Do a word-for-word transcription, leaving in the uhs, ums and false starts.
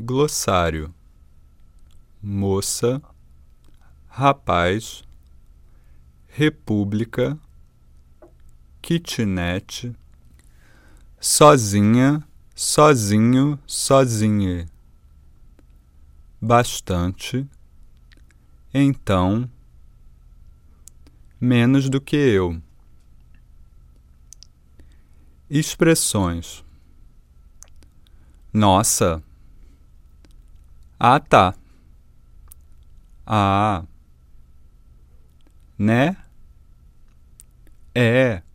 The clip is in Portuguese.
glossário, moça, rapaz, república, kitnet, sozinha, sozinho, sozinha, bastante, então, menos do que eu. Expressões: nossa, ah tá, ah, né, é,